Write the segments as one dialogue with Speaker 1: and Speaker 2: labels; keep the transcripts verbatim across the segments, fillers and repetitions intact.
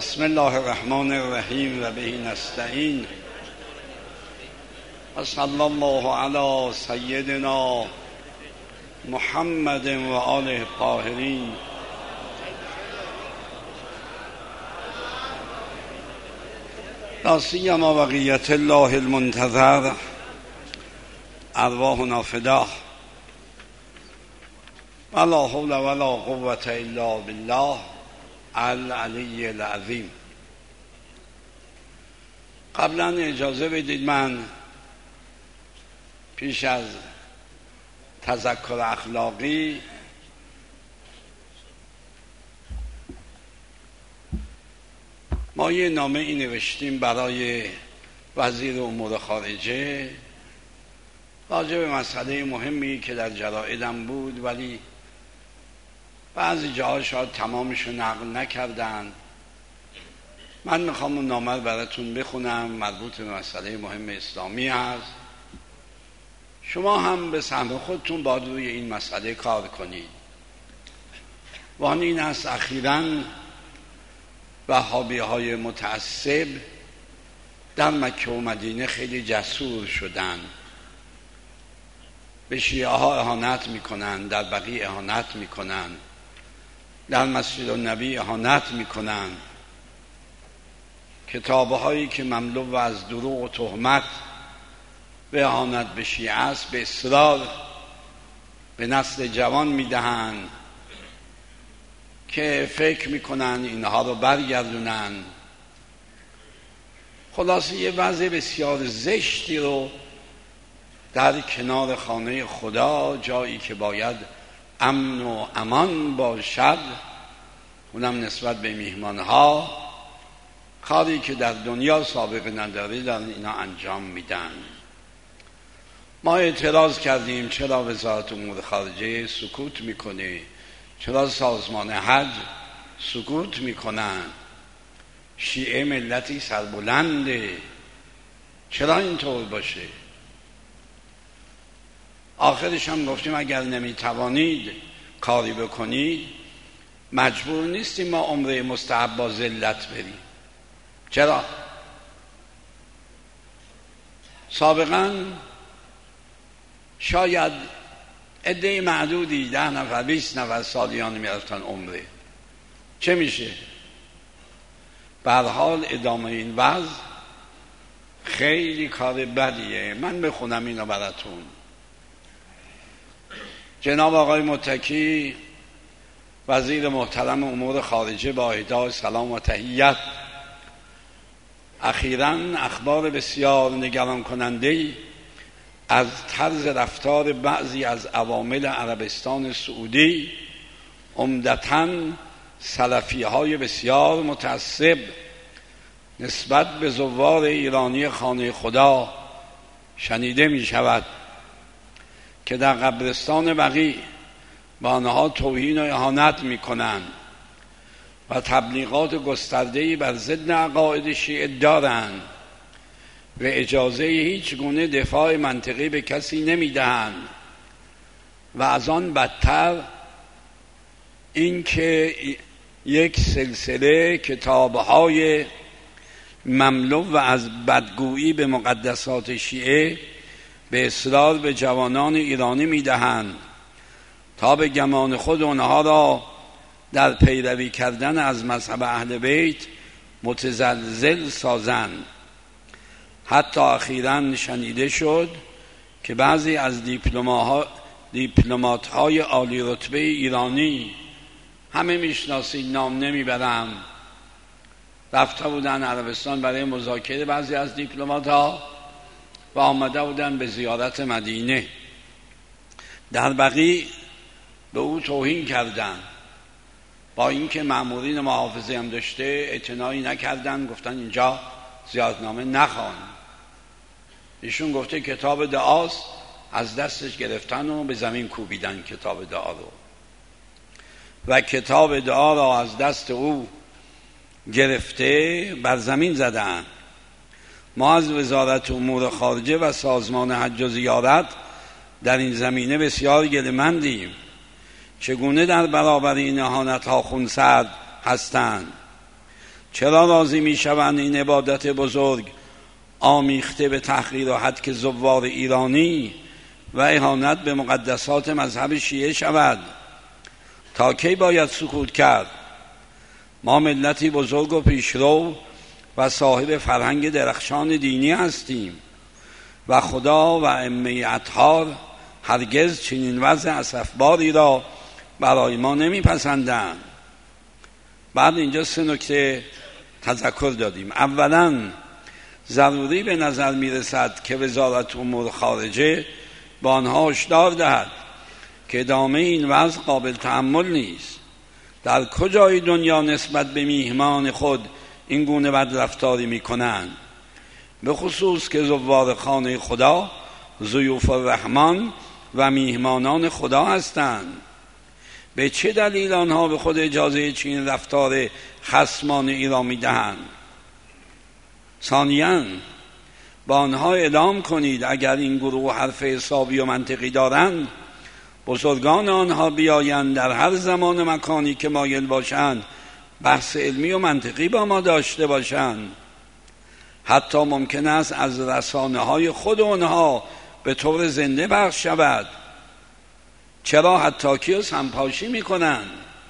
Speaker 1: بسم الله الرحمن الرحیم و به نستعین و صلی الله علی سیدنا محمد و آله الطاهرین. لا سیما بقیت الله المنتظر ارواحنا فداه ولا حول ولا قوة الا بالله العلی العظیم. قبلا اجازه بدید من پیش از تذکر اخلاقی ما یه نامه ای نوشتیم برای وزیر امور خارجه راجع به مسئله مهمی که در جرائدم بود، ولی بعضی جاها شاید تمامشو نقل نکردن. من میخوام اون نامه رو براتون بخونم، مربوط به مسئله مهم اسلامی هست. شما هم به سهم خودتون باید روی این مسئله کار کنید. وان این است اخیراً وهابی های متعصب در مکه و مدینه خیلی جسور شدن، به شیعه ها اهانت میکنن، در بقیع اهانت میکنن، در مسجد النبی اهانت میکنن. کتابه هایی که مملو از دروغ و تهمت به اهانت به شیعه است به اصرار به نسل جوان میدهن که فکر میکنن اینها رو برگردونن. خلاصه یه وضع بسیار زشتی رو در کنار خانه خدا، جایی که باید امن و امان باشد، اونم نسبت به میهمانها، کاری که در دنیا سابقه نداره در اینا انجام میدن. ما اعتراض کردیم چرا وزارت امور خارجه سکوت میکنه، چرا سازمان حج سکوت میکنن، شیعه ملتی سربلنده، چرا اینطور باشه؟ آخرش هم گفتیم اگر نمیتوانید کاری بکنید مجبور نیستیم ما عمره مستحب با ذلت بریم. چرا؟ سابقا شاید عده معدودی ده نفر بیست نفر سالیان میرفتن عمره. چه میشه؟ به هر حال ادامه این وضع خیلی کار بدیه. من بخونم اینو براتون. جناب آقای متکی وزیر محترم امور خارجه با اهدای سلام و تحیت، اخیراً اخبار بسیار نگران کننده‌ای از طرز رفتار بعضی از عوامل عربستان سعودی، عمدتاً سلفی‌های بسیار متعصب، نسبت به زوار ایرانی خانه خدا شنیده می شود که در قبرستان بقیع با آنها توهین و اهانت می کنند و تبلیغات گسترده‌ای بر ضد عقاید شیعه دارند و اجازه هیچ گونه دفاع منطقی به کسی نمی دهند و از آن بدتر اینکه یک سلسله کتاب‌های مملو و از بدگویی به مقدسات شیعه به اصرار به جوانان ایرانی میدهند تا به گمان خود آنها را در پیروی کردن از مذهب اهل بیت متزلزل سازند. حتی اخیراً شنیده شد که بعضی از دیپلمات‌های عالی رتبه ایرانی، همه میشناسید نام نمیبرم، رفته بودن عربستان برای مذاکره، بعضی از دیپلمات‌ها، و آمده بودن به زیارت مدینه. در بقیع به او توهین کردند، با اینکه مأمورین محافظه هم داشته اعتنایی نکردن، گفتن اینجا زیارتنامه نخوان. ایشون گفته کتاب دعاست، از دستش گرفتن و به زمین کوبیدن کتاب دعا رو و کتاب دعا را از دست او گرفته بر زمین زدن. ما از وزارت امور خارجه و سازمان حج و زیارت در این زمینه بسیار گله‌مندیم. چگونه در برابر این اهانت‌ها خونسرد هستند؟ چرا راضی می شوند این عبادت بزرگ آمیخته به تحقیر و هتک زوار ایرانی و اهانت به مقدسات مذهب شیعه شود؟ تا کی باید سکوت کرد؟ ما ملتی بزرگ و پیشرو و صاحب فرهنگ درخشان دینی هستیم و خدا و ائمه اطهار هرگز چنین وضع اسفباری را برای ما نمیپسندند. بعد اینجا سه نکته تذکر دادیم. اولا ضروری به نظر میرسد که وزارت امور خارجه با آنها هشدار دهد که ادامه این وضع قابل تحمل نیست. در کجای دنیا نسبت به میهمان خود این گونه بدرفتاری میکنند؟ به خصوص که زوار خانه خدا ضیوف الرحمن و میهمانان خدا هستند. به چه دلیل آنها به خود اجازه چنین رفتار خصمانه ای را میدهند؟ ثانیاً با آنها اعلام کنید اگر این گروه حرف حسابی و منطقی دارند، بزرگان آنها بیایند در هر زمان و مکانی که مایل باشند بحث علمی و منطقی با ما داشته باشند. حتی ممکن است از رسانه های خود آنها به طور زنده پخش شود. چرا حتاکی و سمپاشی می کنند؟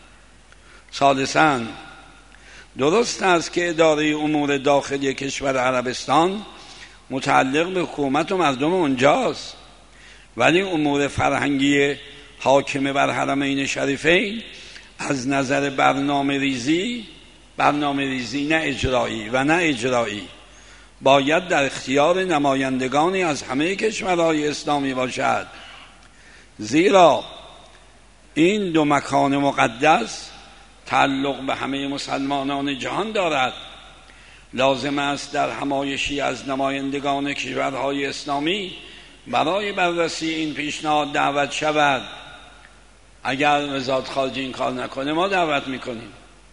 Speaker 1: ثالثاً درست است که اداره امور داخلی کشور عربستان متعلق به حکومت و مردم اونجاست، ولی امور فرهنگی حاکم بر حرمین شریفین از نظر برنامه ریزی برنامه ریزی نه اجرایی و نه اجرایی باید در اختیار نمایندگانی از همه کشورهای اسلامی باشد، زیرا این دو مکان مقدس تعلق به همه مسلمانان جهان دارد. لازم است در حمایشی از نمایندگان کشورهای اسلامی برای بررسی این پیشنهاد دعوت شود. اگر وزارت خارجه این کار نکنه ما دعوت میکنیم.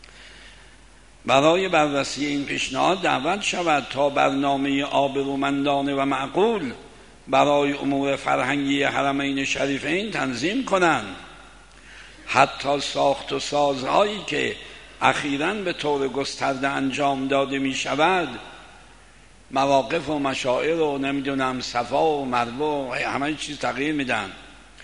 Speaker 1: برای بررسی این پیشنهاد دعوت شود تا برنامه آبرومندانه و معقول برای امور فرهنگی حرمین شریفین تنظیم کنند. حتی ساخت و سازهایی که اخیراً به طور گسترده انجام داده می شود، مواقف و مشاعر و نمیدونم صفا و مروه و همه چیز تغییر میدن،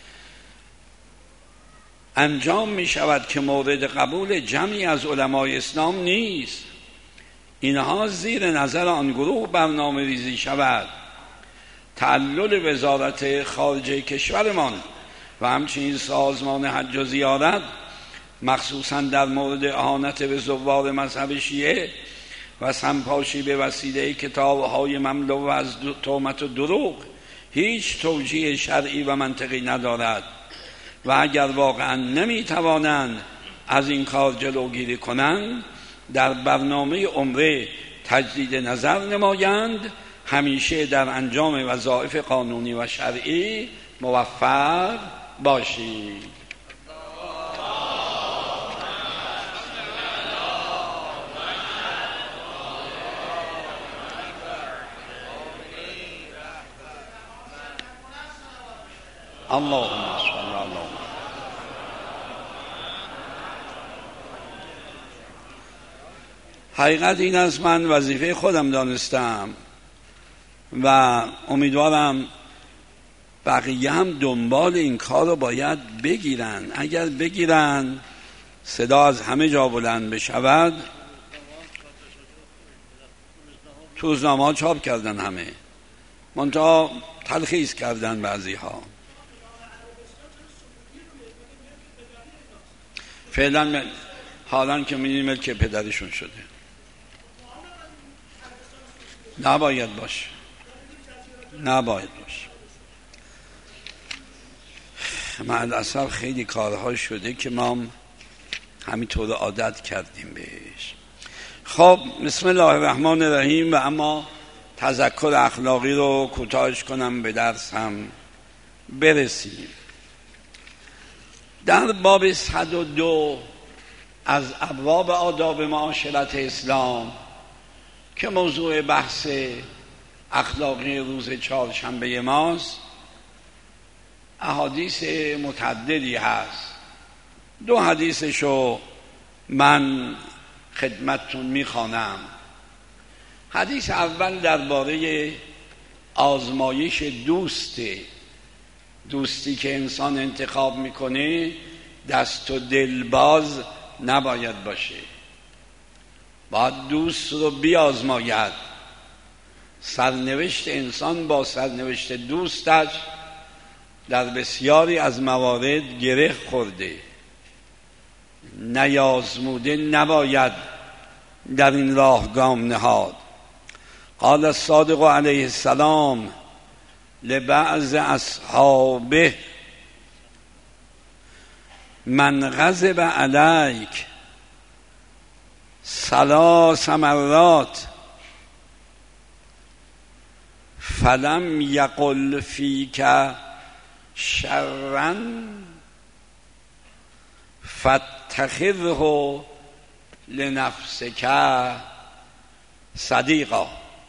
Speaker 1: انجام می شود که مورد قبول جمعی از علمای اسلام نیست. اینها زیر نظر آن گروه برنامه ریزی شود. تعلل وزارت خارجه کشورمان و همچنین سازمان حج و زیارت مخصوصاً در مورد اهانت به زوار مذهب شیعه و سمپاشی به وسیله کتاب‌های مملو از تهمت و دروغ هیچ توجیه شرعی و منطقی ندارد و اگر واقعاً نمی‌توانند از این کار جلوگیری کنند در برنامه عمره تجدید نظر نمایند. همیشه در انجام وظایف قانونی و شرعی موفق باشید. اللهم صل علی محمد. حقیقت این است من وظیفه خودم دانستم و امیدوارم بقیه هم دنبال این کار رو باید بگیرن. اگر بگیرن صدا از همه جا بلند بشود. تو روزنامه ها چاپ کردن همه، منتها تلخیص کردن بعضی ها. فعلا حالا که می‌بینیم ملک پدرشون شده. نباید باشه، نباید باشه. معل‌اسف خیلی کارها شده که ما همینطور عادت کردیم بهش. خب بسم الله الرحمن الرحیم. و اما تذکر اخلاقی رو کوتاهش کنم به درس هم برسیم. در باب صد و دو از ابواب آداب معاشرت اسلام که موضوع بحث اخلاقی روز چهارشنبه ماست، احادیث متعددی هست. دو حدیثشو من خدمتتون میخوانم. حدیث اول درباره آزمایش دوسته. دوستی که انسان انتخاب میکنه دست و دلباز نباید باشه، باید دوست رو بیازماید. سرنوشت انسان با سرنوشت دوستش در بسیاری از موارد گره خورده، نیازموده نباید در این راه گام نهاد. قال الصادق علیه السلام لبعض اصحابه من غضب علیک ثلاث مرات فلم یقل فیک شرا فاتخذه لنفسک صدیقا.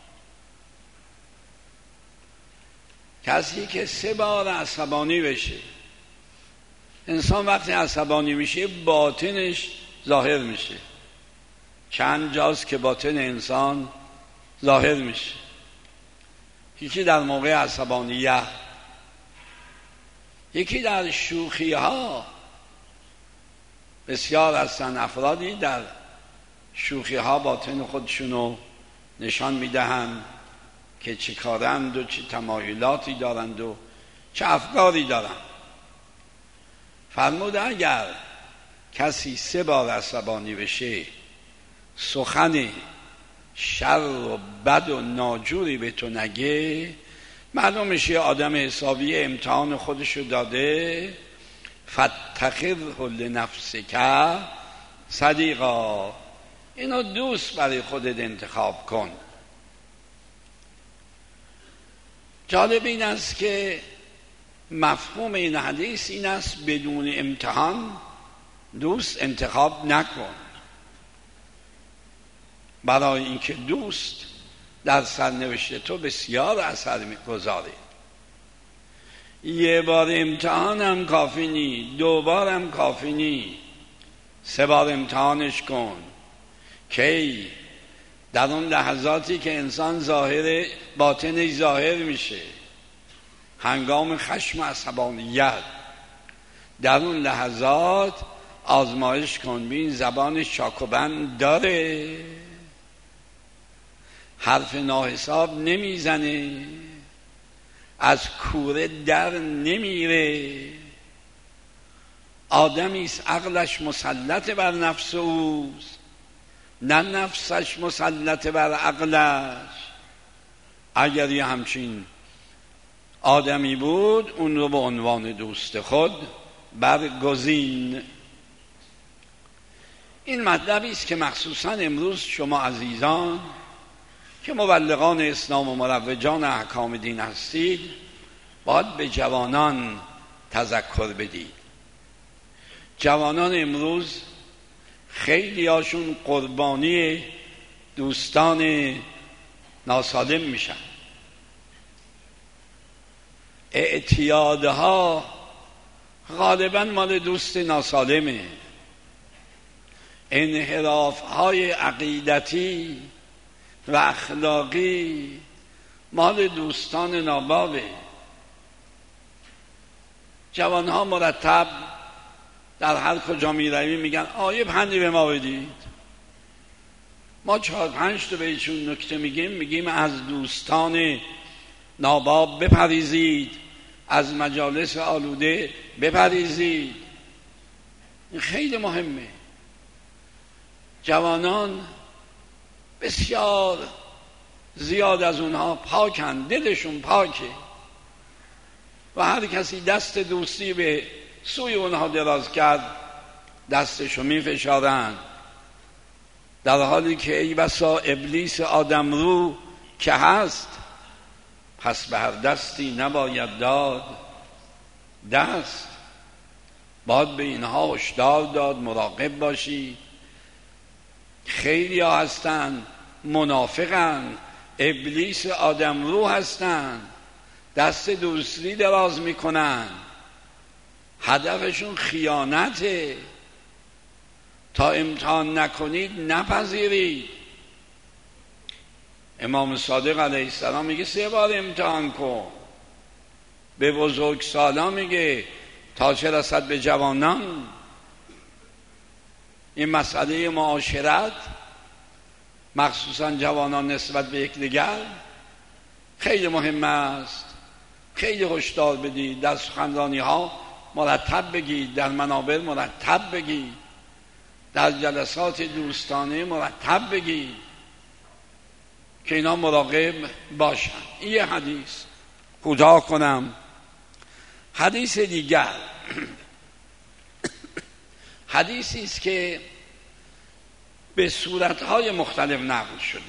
Speaker 1: کسی که سه بار عصبانی بشه، انسان وقتی عصبانی میشه باطنش ظاهر میشه. چند جاست که باطن انسان ظاهر میشه. یکی در موقع عصبانیت، یکی در شوخی ها. بسیار هستن افرادی در شوخی ها باطن خودشونو نشان میدهند که چه کارند و چه تمایلاتی دارند و چه افکاری دارند. فرموده اگر کسی سه بار عصبانی بشه، سخن شر و بد و ناجوری به تو نگه، معلوم میشه آدم حسابی امتحان خودشو داده. فاتخذه لنفسک صدیقا، اینو دوست برای خودت انتخاب کن. جالب این است که مفهوم این حدیث این است بدون امتحان دوست انتخاب نکن، برای اینکه دوست در سرنوشت تو بسیار اثر میگذاره. یه بار امتحان هم کافی نی، دو بار هم کافی نی، سه بار امتحانش کن. کی؟ در اون لحظاتی که انسان ظاهر باطنش ظاهر میشه، هنگام خشم و عصبانیت، در اون لحظات آزمایش کن ببین زبانش چاک و بند داره، حرف ناحساب نمیزنه، از کوره در نمیره، آدمیست عقلش مسلط بر نفس اوست، نه نفسش مسلط بر عقلش. اگر یه همچین آدمی بود اون رو به عنوان دوست خود برگزین. این مطلبی است که مخصوصا امروز شما عزیزان که مبلغان اسلام و مروجان احکام دین هستید باید به جوانان تذکر بدید. جوانان امروز خیلی هاشون قربانی دوستان ناسالم میشن. اعتیادها غالبا مال دوست ناسالمه، انحرافهای عقیدتی و اخلاقی مال دوستان نابابه. جوانها مرتب در هر کجا می رویم میگن آیه پندی به ما بدید. ما چهار پنج تا بهشون نکته میگیم، میگیم از دوستان ناباب بپریزید، از مجالس آلوده بپریزید. این خیلی مهمه. جوانان بسیار زیاد از اونها پاکن، دلشون پاکه و هر کسی دست دوستی به سوی اونها دراز کرد دستشو میفشارن، در حالی که ای بسا ابلیس آدم رو که هست پس به هر دستی نباید داد دست. باید به اینها هشدار داد، مراقب باشی. خیلی ها هستن منافقن، ابلیس آدم رو هستن، دست دوستی دراز میکنن، هدفشون خیانته. تا امتحان نکنید نپذیرید. امام صادق علیه السلام میگه سه بار امتحان کن. به بزرگسالان میگه تا چه رسد به جوانان. این مسئله معاشرت مخصوصا جوانان نسبت به یکدیگر خیلی مهم است. خیلی هشدار بدید، در سخنرانی ها مرتب بگید، در منابر مرتب بگید، در جلسات دوستانه مرتب بگید که اینا مراقب باشن. این یه حدیث. کوتاه کنم. حدیث دیگر حدیثی است که به صورتهای مختلف نقل شده.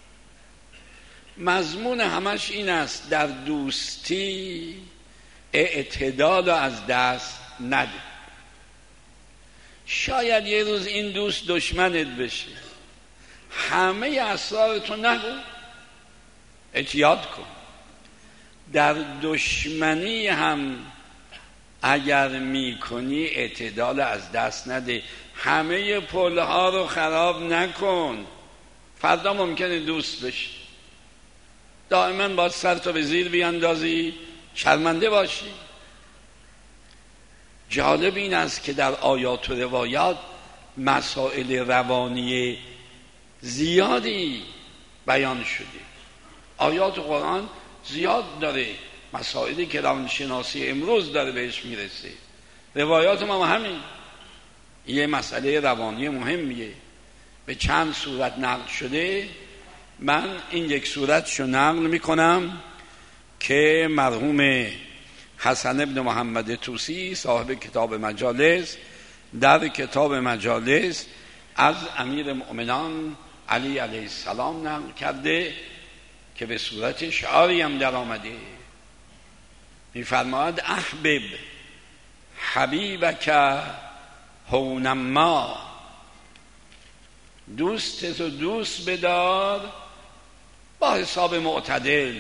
Speaker 1: مضمون همش این است در دوستی اعتدال از دست نده. شاید یه روز این دوست دشمنت بشه، همه اسرارتو نگو، احتیاط کن. در دشمنی هم اگر میکنی اعتدال از دست نده، همه پلها رو خراب نکن. فردا ممکنه دوست بشی، دائما باید سرتو به زیر بیاندازی، شرمنده باشی. جالب این است که در آیات و روایات مسائل روانی زیادی بیان شده. آیات قرآن زیاد داره، مسائلی که روانشناسی امروز داره بهش میرسه. روایات ما همین. یه مسئله روانی مهمیه، به چند صورت نقل شده. من این یک صورتشو نقل میکنم که مرحوم حسن ابن محمد طوسی صاحب کتاب مجالس در کتاب مجالس از امیر مؤمنان علی علیه السلام نقل کرده که به صورت شعاری هم در آمده. میفرماید احبب حبیبک هونما، دوست تو دوست بدار با حساب معتدل.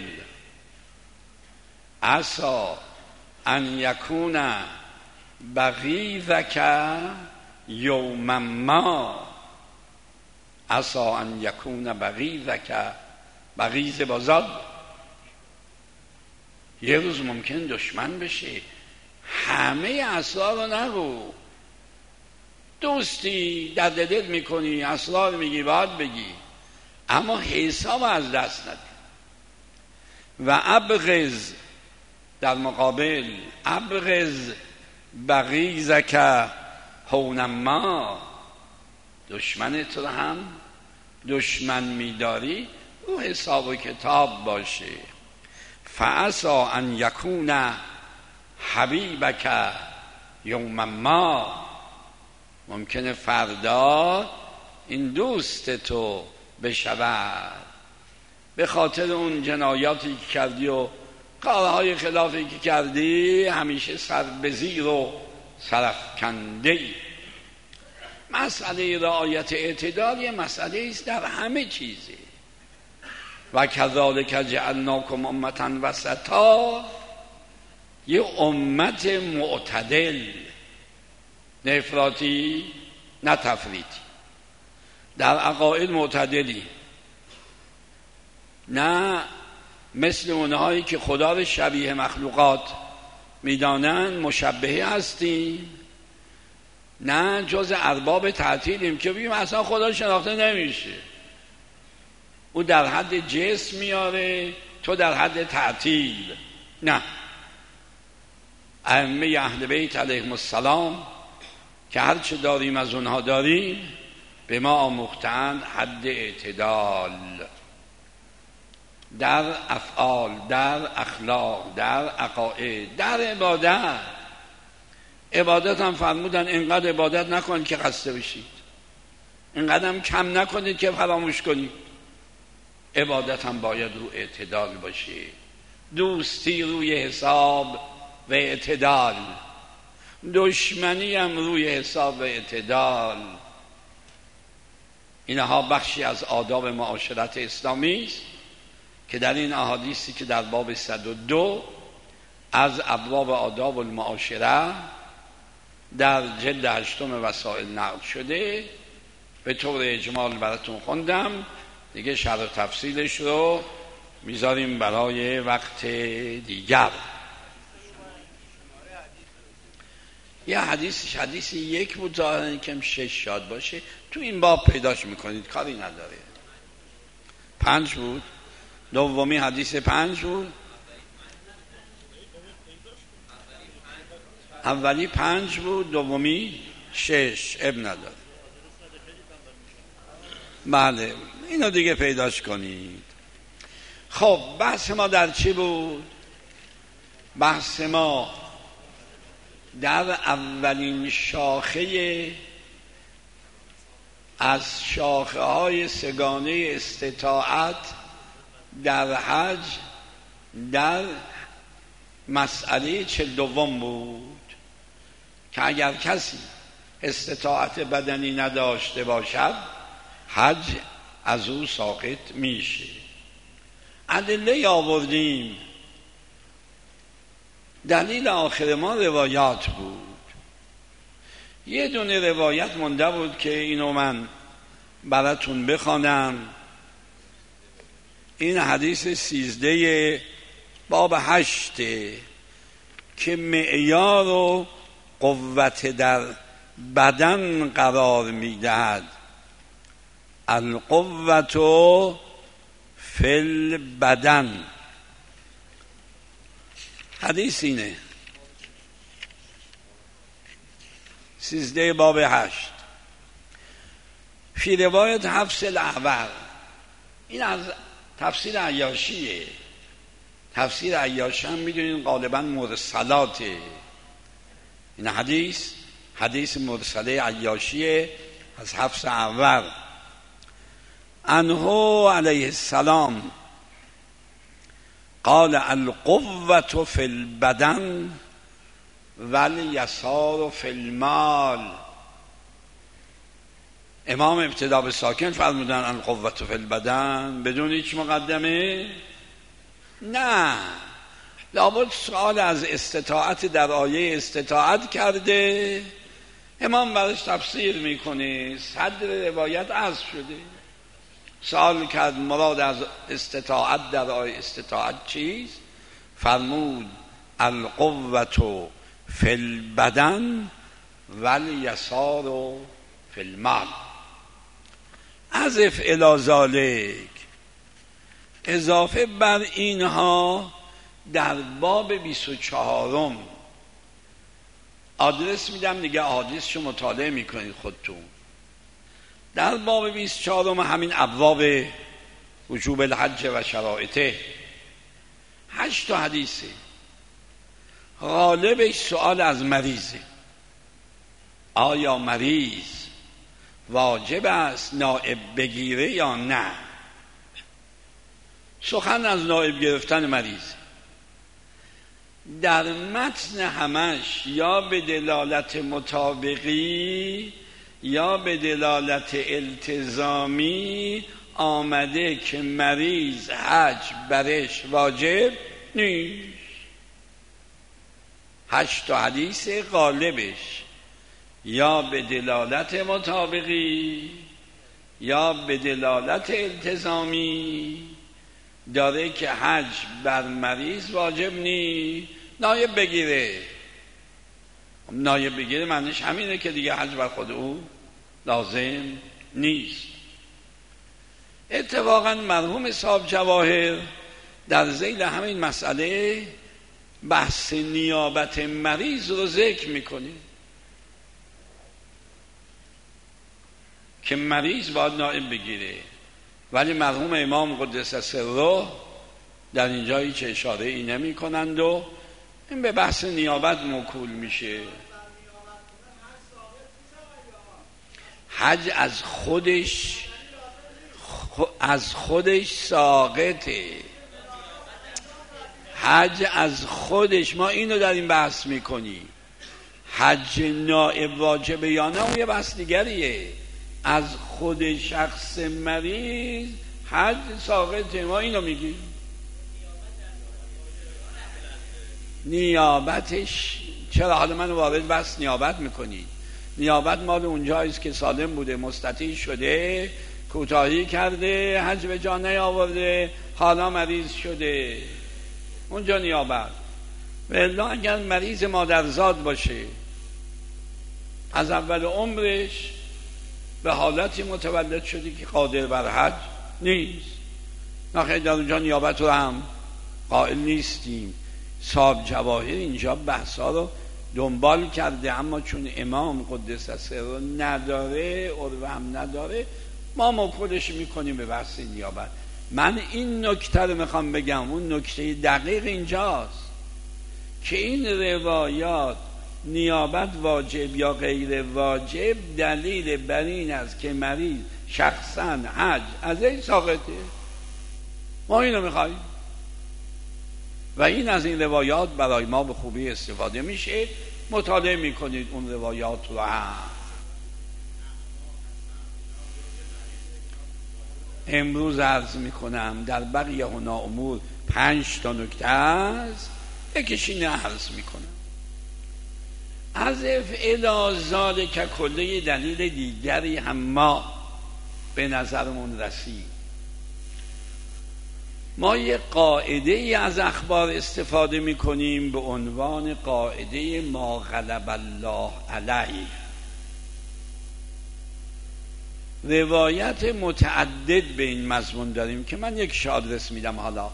Speaker 1: عسا ان یکون بغیضک یوما ما، عسا ان یکون بغیضک، بغیض بازاد، یه روز ممکن دشمن بشه. همه اسرار رو نگو. دوستی در دل میکنی، اسرار میگی، باید بگی، اما حساب از دست نده. و ابغض، در مقابل ابغض بغیضک هونما، دشمنت رو هم دشمن میداری، او حساب و کتاب باشه. فعسا ان یکون حبیبک یوم ما، ممکنه فردا این دوست تو بشود به خاطر اون جنایاتی که کردی و کارهای خلافی که کردی، همیشه سر به زیر و سرافکنده ای. مسئله رعایت اعتدال یه مسئله است در همه چیزه. و کذالک جعلناکم امة وسطا، یه امت معتدل، نه افراطی نه تفریطی. در عقاید معتدلی، نه مثل اونهایی که خدا رو شبیه مخلوقات میدانن مشبهه هستیم، نه جز ارباب تعطیلیم که بگیم اصلا خدا شناخته نمیشه. او در حد جسم میاره، تو در حد تعطیل. نه، ائمه اهل بیت علیهم السلام که هر چه داریم از اونها داریم، به ما آموختند حد اعتدال در افعال، در اخلاق، در عقاید، در عبادت. عبادت هم فرمودن اینقدر عبادت نکنید که خسته بشید، اینقدر هم کم نکنید که فراموش کنید. عبادت هم باید رو اعتدال باشه. دوستی روی حساب و اعتدال، دشمنی هم روی حساب و اعتدال. اینها بخشی از آداب معاشرت اسلامی است که در این احادیثی که در باب صد و دو از ابواب آداب المعاشره در جلد هشتم وسائل نقل شده، به طور اجمال براتون خوندم دیگه، شرح و تفصیلش رو میذاریم برای وقت دیگر. یه حدیثش حدیث یک بود، ظاهرا کم شش شاد باشه، تو این باب پیداش میکنید، کاری نداره. پنج بود، دومی حدیث پنج بود، اولی پنج بود، دومی شش، اب نداره. بله اینو دیگه پیداش کنید. خب بحث ما در چی بود؟ بحث ما در اولین شاخه از شاخه های سگانه استطاعت در حج در مسئله چل دوم بود که اگر کسی استطاعت بدنی نداشته باشد حج از او ساقط میشه. ادله آوردیم، دلیل آخر ما روایات بود. یه دونه روایت مونده بود که اینو من براتون بخوانم. این حدیث سیزده باب هشته که معیار و قوت در بدن قرار میدهد. القوت فی البدن. حدیث اینه، سیزده باب هشت، فی روایت حفص الاحول. این از تفسیر عیاشیه. تفسیر عیاشی هم میدونین غالبا مرسلاته. این حدیث حدیث مرسله عیاشیه از حفص اول. عنه علیه السلام قال القوة فی البدن والیسار فی المال. امام ابتدا به ساکن فرمودن القوة فی البدن بدون هیچ مقدمه؟ نه، لابد سؤال از استطاعت در آیه استطاعت کرده، امام برش تفسیر میکنه، صدر روایت عرض شده. سوال کرد مراد از استطاعت در آیه استطاعت چیست؟ فرمود القوة فی البدن والیسار فی المال. اضف الی ذلک، اضافه بر اینها در باب بیست و چهارم آدرس میدم دیگه، آدرسشو مطالعه میکنید خودتون. در باب بیست و چهارم همین ابواب وجوب الحج و شرایطه هشت تا حدیثه. غالبش سؤال از مریضه، آیا مریض واجب است نائب بگیره یا نه؟ سخن از نائب گرفتن مریض. در متن همش یا به دلالت مطابقی یا به دلالت التزامی آمده که مریض حج برش واجب نیست. هشت حدیث غالبش یا به دلالت مطابقی یا به دلالت التزامی داره که حج بر مریض واجب نیست، نایب بگیره. نایب بگیره معنیش همینه که دیگه حج بر خود او لازم نیست. اتفاقا مرحوم صاحب جواهر در ذیل همین مسئله بحث نیابت مریض رو ذکر میکنه که مریض باید نائب بگیره، ولی مرحوم امام قدس سره در اینجا هیچ اشاره ای نمی کنند و این به بحث نیابت موکول میشه. حج از خودش از خودش ساقطه. حج از خودش، ما اینو در این بحث میکنیم. حج نائب واجبه یا نه اون یه بحث دیگریه. از خود شخص مریض حج ساقطه، ما اینو میگیم. نیابتش چرا حالا من وارد بس نیابت میکنید؟ نیابت مال اونجاییست که سالم بوده، مستطیع شده، کوتاهی کرده، حج به جا نیاورده، حالا مریض شده، اونجا نیابت. والا اگر مریض مادرزاد باشه از اول عمرش به حالتی متولد شده که قادر بر حج نیست، نخیر در اونجا نیابت رو هم قائل نیستیم. صاحب جواهر اینجا بحثا رو دنبال کرده، اما چون امام قدس سره نداره، عروه هم نداره، ما موکولش میکنیم به بحث نیابت. من این نکته رو میخوام بگم، اون نکته دقیق اینجاست که این روایات نیابت واجب یا غیر واجب دلیل بر این است که مریض شخصا حج از این ساقطه. ما اینو میخواییم و این از این روایات برای ما به خوبی استفاده میشه. مطالعه میکنید اون روایات رو هم. امروز عرض میکنم در بقیه هنا امور پنج تا نکته است، یکیش اینو عرض میکنم. از افعال ذالک کله دلیل دیگری هم ما به نظرمون رسید. ما یک قاعده ای از اخبار استفاده میکنیم به عنوان قاعده ما غلب الله علیه. روایت متعدد به این مضمون داریم که من یک آدرس میدم. حالا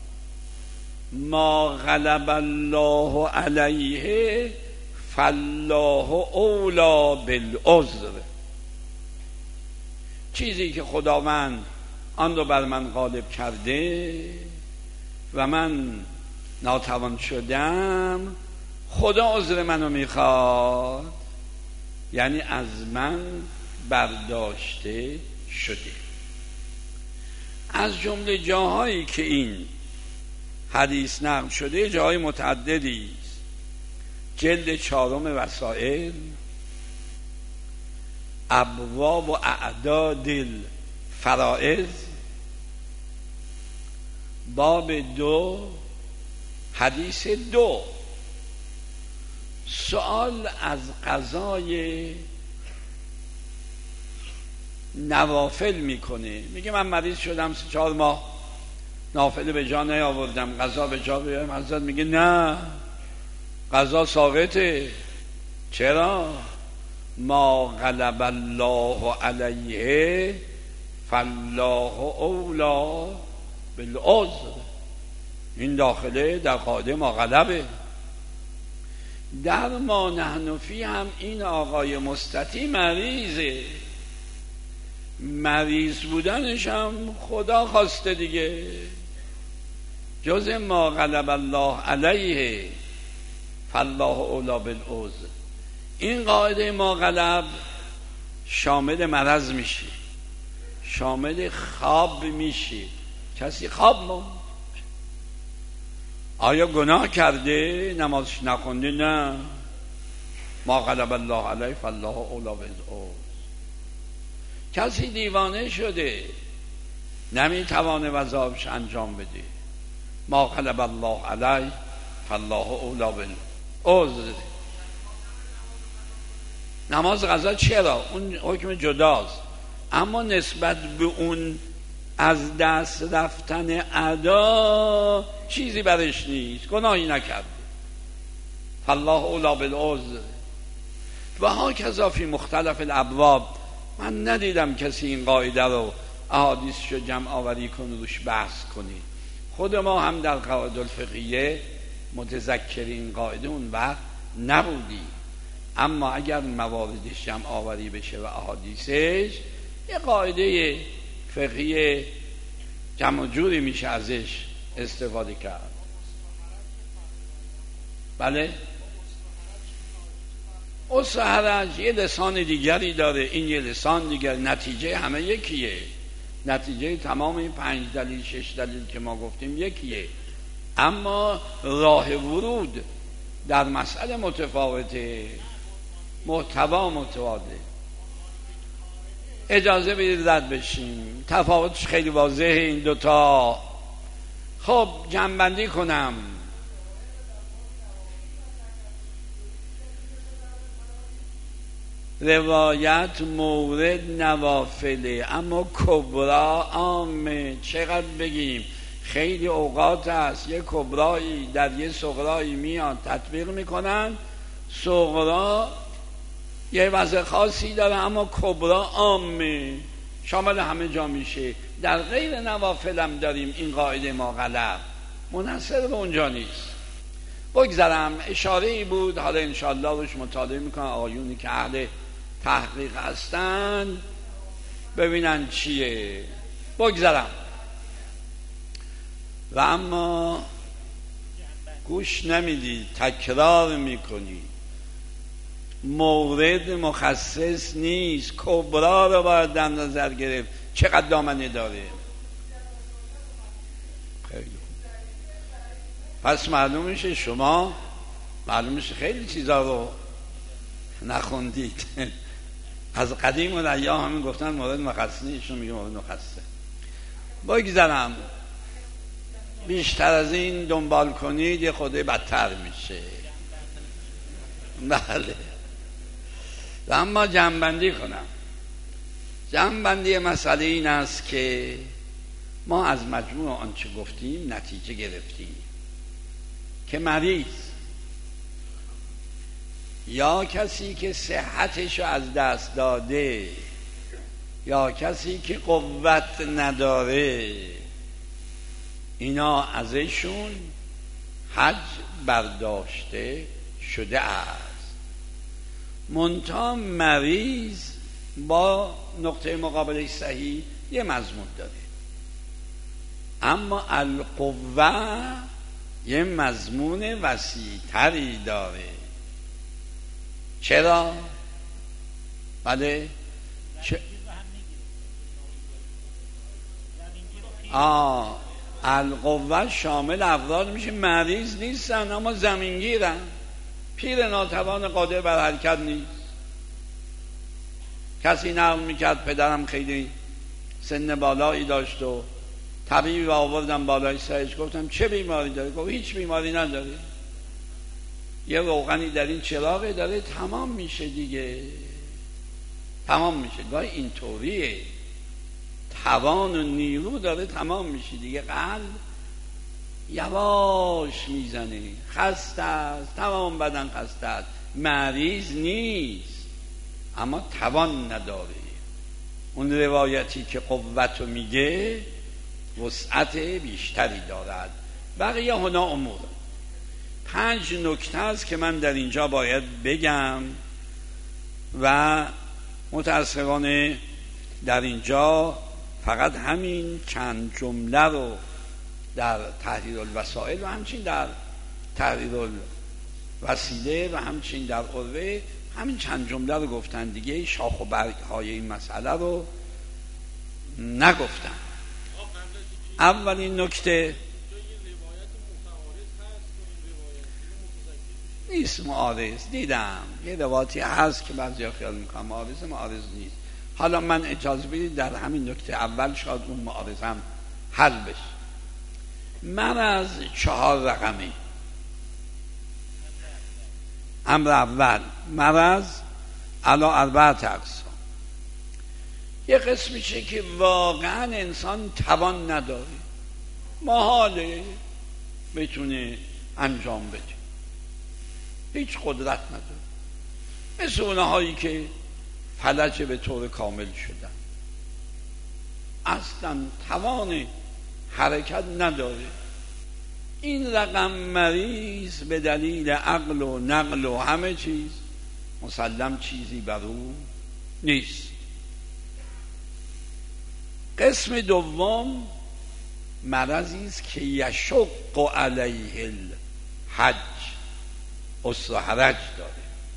Speaker 1: ما غلب الله علیه فالله اولا بالعذر، چیزی که خداوند آن رو بر من غالب کرده و من ناتوان شدم، خدا عذر منو میخواد، یعنی از من برداشته شده. از جمله جاهایی که این حدیث نقل شده جاهای متعددی است. جلد چهارم وسائل، ابواب و اعداد الفرائض، باب دو، حدیث دو. سوال از قضای نوافل میکنه، میگه من مریض شدم سه چهار ماه نافله به جا نیاوردم، قضا به جا بیارم. حضرت میگه نه، قضا ساقطه. چرا؟ ما غلب الله علیه فالله اولا بالعذر. این داخله در قاعده ما غلبه. در ما نحن فی هم این آقای مستطیع مریضه، مریض بودنش هم خدا خواسته دیگه. جز ما غلب الله علیه فالله اولا بالعذر. این قاعده ما غلب شامل مرض میشه، شامل خواب میشه. کسی خواب موند، آیا گناه کرده نمازش نخونده؟ نه، ما غلب الله علیه فالله اولا بالعذر. کسی دیوانه شده نمیتوانه وظایفش انجام بده، ما غلب الله علیه فالله اولا بالعذر. نماز قضا چرا؟ اون حکم جداست، اما نسبت به اون از دست رفتن ادا چیزی برش نیست، گناهی نکرده، فالله اولا بالعذر. و ها کذا فی مختلف الابواب. من ندیدم کسی این قاعده رو احادیثشو جمع آوری کنه روش بحث کنه. خود ما هم در قواعد الفقهیه متذکر این قاعده اون وقت نبودیم، اما اگر مواردش جمع آوری بشه و احادیثش، یه قاعده فقهی جمع جوری میشه ازش استفاده کرد. بله، اصل حرج یه لسان دیگری داره، این یه لسان دیگر، نتیجه همه یکیه. نتیجه تمام این پنج دلیل شش دلیل که ما گفتیم یکیه، اما راه ورود در مسئله متفاوته، محتوا متفاوته. اجازه بدید رد بشیم، تفاوتش خیلی واضحه این دوتا. خب جمع‌بندی کنم. روایت مورد نوافله، اما کبرا عامه. چقدر بگیم؟ خیلی اوقات هست یه کبرایی در یه صغرایی میاد تطبیق میکنن، صغرا یه وضع خاصی داره اما کبرا عامه، شامل همه جا میشه. در غیر نوافل هم داریم این قاعده ما غلط، منحصر به اونجا نیست. بگذارم اشاره ای بود، حالا انشاءالله روش مطالعه میکنن آقایونی که اهل تحقیق هستن ببینن چیه. بگذارم و اما گوش نمیدید، تکرار میکنی، مورد مخصص نیست، کبرا رو باید در نظر گرفت. چقدر دامنه داره؟ خیلی خوب. پس معلوم میشه شما معلوم میشه خیلی چیزا رو نخوندید. از قدیم و ایام همین گفتن مورد مخصص نیست، ایشون میگه مورد مخصصه. بگذارم بیشتر از این دنبال کنید یه خود بدتر میشه. بله. و اما جمع‌بندی کنم. جمع‌بندی مسئله این است که ما از مجموع آنچه گفتیم نتیجه گرفتیم که مریض یا کسی که صحتشو از دست داده یا کسی که قوت نداره، اینا ازشون حج برداشته شده است. منتها مریض با نقطه مقابله صحیح یه مضمون داره، اما القوه یه مضمون وسیع تری داره. چرا؟ بله چه؟ آه القوه شامل افراد میشه مریض نیستن اما زمینگیرن، پیر ناتوان قادر بر حرکت نیست. کسی نقل میکرد پدرم خیلی سن بالایی داشت و طبیبی آوردم بالای سرش، گفتم چه بیماری داره؟ گفت هیچ بیماری نداره، یه روغنی در این چراغ داره تمام میشه دیگه، تمام میشه. گاهی اینطوریه، توان و نیرو داره تمام میشه دیگه. قلب یواش میزنه، خسته است، تمام بدن خسته است، مریض نیست اما توان نداره. اون روایتی که قوت رو میگه وسعت بیشتری دارد. بقیه هنا امور. پنج نکته است که من در اینجا باید بگم و متاسفانه در اینجا فقط همین چند جمله رو در تحریر الوسائل و همچین در تحریر الوسیله و همچین در عروه همین چند جمله رو گفتن دیگه، شاخ و برگ های این مسئله رو نگفتن. اولین نکته نیست معارض، دیدم یه روایتی هست که بعضیا خیال میکنم معارض، معارض نیست. حالا من اجازه بدید در همین نکته اول شاید اون معارض هم حل بشه. مرض چهار رقمی. امر اول، مرض علا اربعت اقسام. یه قسمیشه که واقعا انسان توان نداره، محاله بتونه انجام بده، هیچ قدرت نداره، مثل اونهایی که فلج به طور کامل شدن، اصلا توان حرکت نداره. این رقم مریض به دلیل عقل و نقل و همه چیز مسلم چیزی بر او نیست. قسم دوم مرضی است که یشق علیه الحج، اسر و حرج داره،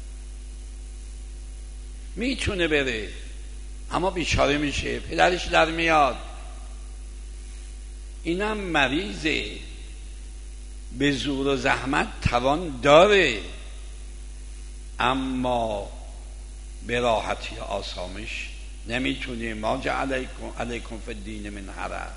Speaker 1: میتونه بره اما بیچاره میشه، پدرش در میاد. اینم مریضه، به زور و زحمت توان داره اما به راحتی آسامش نمیتونه. ما جعل علیکم علیکم فی الدین من حرج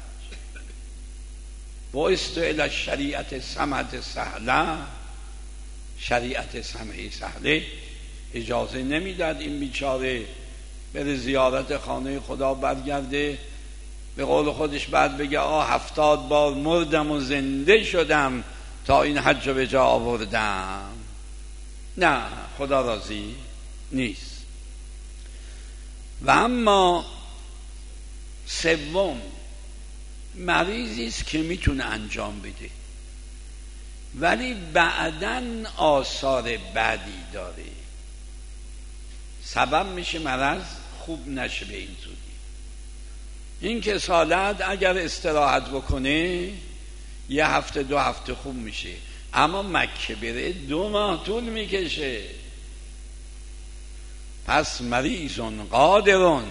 Speaker 1: بعثت الی الشریعت سمحة سهله. شریعت سمحه سهله اجازه نمیداد این بیچاره بره زیارت خانه خدا برگرده به قول خودش بعد بگه آه هفتاد بار مردم و زنده شدم تا این حج رو به جا آوردم. نه، خدا راضی نیست. و اما سوم، مریضی است که میتونه انجام بده ولی بعداً آثار بدی داره، سبب میشه مرض خوب نشه به این زودی. این کسالت اگر استراحت بکنه یه هفته دو هفته خوب میشه، اما مکه بره دو ماه طول میکشه. پس مریضون قادرون،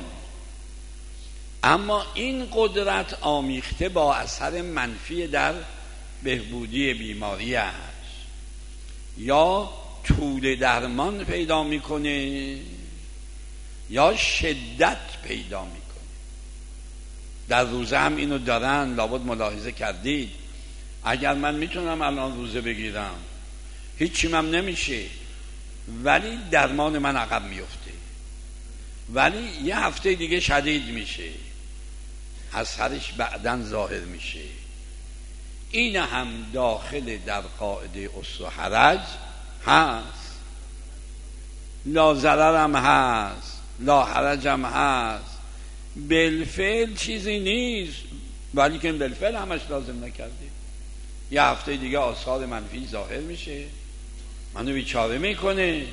Speaker 1: اما این قدرت آمیخته با اثر منفی در بهبودی بیماری است، یا طول درمان پیدا میکنه یا شدت پیدا میکنه. در روزه هم اینو دارن، لابد ملاحظه کردید. اگر من میتونم الان روزه بگیرم هیچیم هم نمیشه ولی درمان من عقب میفته، ولی یه هفته دیگه شدید میشه، اثرش بعداً ظاهر میشه. این هم داخل در قاعده اصل و حرج هست، لا ضرر هم هست، لا حرج هم هست. بالفعل چیزی نیست ولی که بالفعل همش لازم نکرده. یه هفته دیگه آثار منفی ظاهر میشه، منو بیچاره میکنه.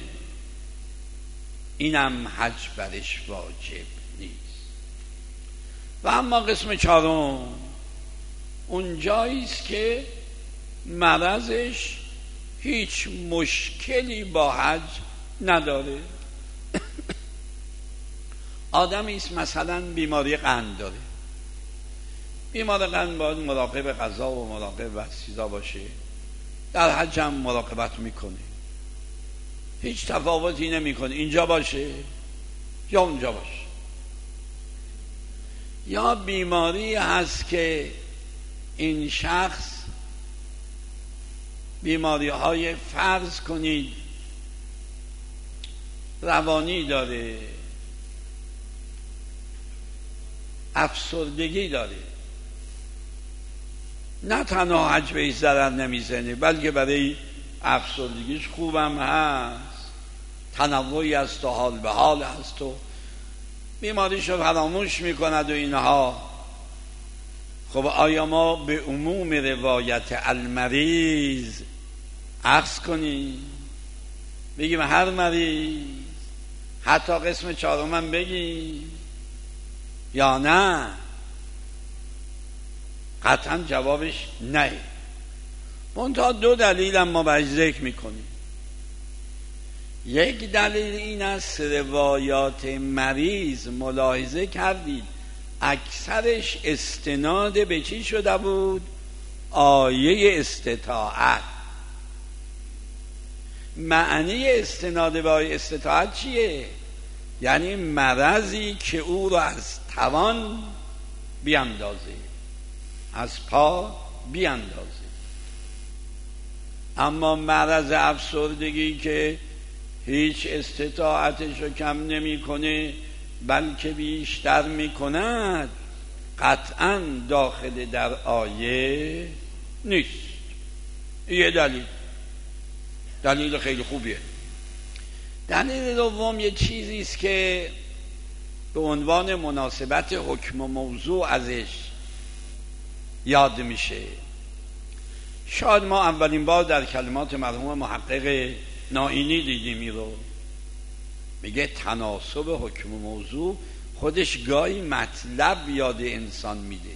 Speaker 1: اینم حج برش واجب نیست. و اما قسم چهارم اون جاییست که مرضش هیچ مشکلی با حج نداره. آدمی است مثلا بیماری قند داره، بیمار قند باید مراقب غذا و مراقب چیزا باشه، در حج هم مراقبت میکنه، هیچ تفاوتی نمیکنه اینجا باشه یا اونجا باشه. یا بیماری هست که این شخص بیماری های فرض کنید روانی داره، افسردگی داره، نه تنها حج بهش ضرر نمیزنه بلکه برای افسردگیش خوبم هست، تنوعی است و حال به حال هست و بیماریشو فراموش میکند و اینها. خب آیا ما به عموم روایت المریض عکس کنیم بگیم هر مریض حتی قسم چهارم بگیم یا نه؟ قطعا جوابش نه. منتها دو دلیل هم ما باید ذکر میکنیم. یک دلیل این است روایات مریض ملاحظه کردید اکثرش استناد به چی شده بود؟ آیه استطاعت. معنی استناد به آیه استطاعت چیه؟ یعنی مرضی که او رو از توان بیاندازه، از پا بیاندازه. اما مرض افسردگی که هیچ استطاعتش رو کم نمی کنه بلکه بیشتر می کند، قطعا داخل در آیه نیست. یه دلیل دلیل خیلی خوبیه. دلیل دوم یه چیزی است که به عنوان مناسبت حکم و موضوع ازش یاد میشه. شاید ما اولین بار در کلمات مرحوم محقق نائینی دیدیم این رو. میگه تناسب حکم و موضوع خودش گاهی مطلب یاد انسان میده.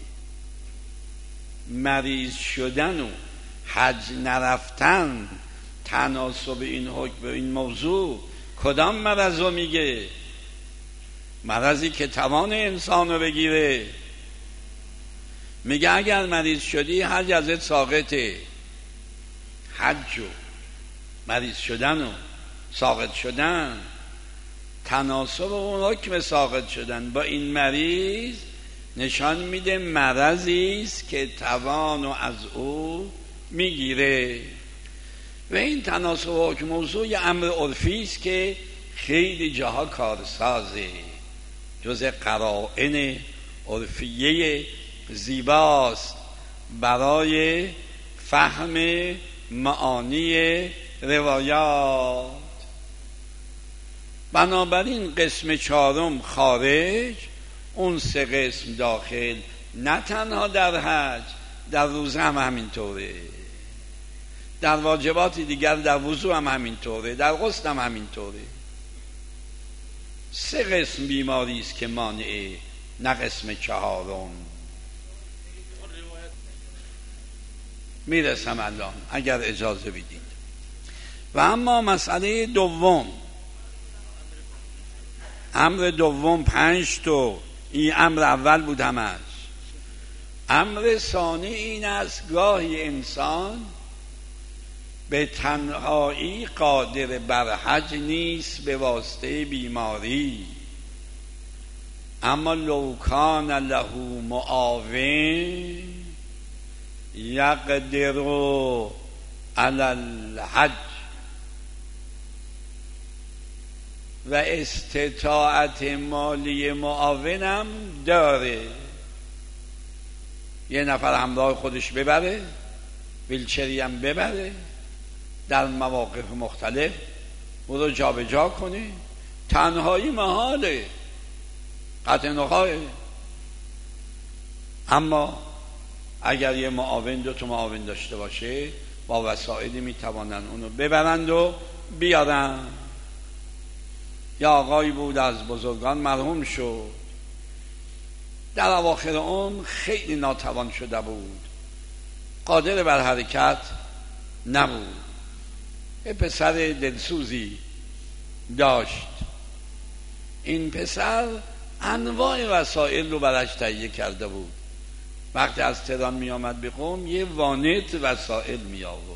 Speaker 1: مریض شدن و حج نرفتن، تناسب این حکم و این موضوع کدام مرض رو میگه؟ مرضی که توان انسان رو بگیره. میگه اگر مریض شدی حج ازت ساقطه. حج و مریض شدن و ساقط شدن، تناسب اون حکم ساقط شدن با این مریض نشان میده مرضی است که توان از او میگیره. و این تناسب حکم موضوع یه امر عرفی است که خیلی جاها کارسازه، جز قرائن عرفیه زیباست برای فهم معانی روایات. بنابراین قسم چهارم خارج، اون سه قسم داخل، نه تنها در حج، در روزه هم همینطوره، در واجبات دیگر، در وضو هم همینطوره، در غسل هم همینطوره. سه قسم بیماری است که مانعه، نه قسم چهارم. میرسم الان اگر اجازه بدید. و اما مسئله دوم، امر دوم پنج تو، این امر اول بود همش. امر ثانی این است گاهی انسان به تنهایی قادر بر حج نیست به واسطه بیماری، اما لو کان له معاون یقدر علی الحج و استطاعت مالی معاونم داره، یه نفر همراه خودش ببره، ویلچری هم ببره، در مواقف مختلف او رو جا به جا کنه. تنهایی محاله، قطع نخواهه. اما اگر یه معاون، دو تا معاون داشته باشه، با وسایلی میتوانن اونو ببرند و بیارن. یا آقایی بود از بزرگان مرحوم شد، در اواخر عمر خیلی ناتوان شده بود، قادر بر حرکت نبود. یه پسر دلسوزی داشت، این پسر انواع وسایل رو برش تهیه کرده بود. وقتی از تهران می آمد به قم یه وانت وسایل می آورد،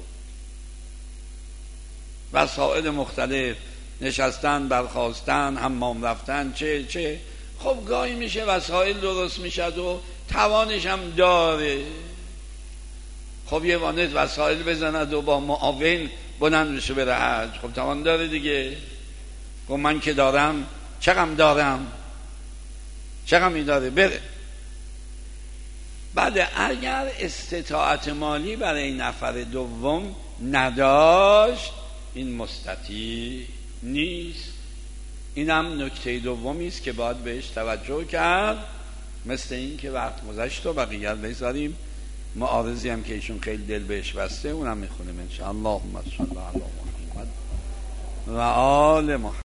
Speaker 1: وسایل مختلف، نشستن، برخاستن، حمام رفتن، چه چه. خب گاهی میشه وسایل درست میشد و توانش هم داره. خب یه وانت وسایل بزند و با معاون بلند بشه بره حج، خب توان داره دیگه. گفت من که دارم، چقدر دارم، چقدر می داره بره. بعد اگر استطاعت مالی برای این نفر دوم نداشت، این مستطیع نیست. اینم نکته دومی است که باید بهش توجه کرد. مثل این که وقت گذشت و بقیه بذاریم، معارضی هم که ایشون خیلی دل بهش بسته اونم میخونیم ان شاء الله. اللهم صل علی محمد و آل محمد.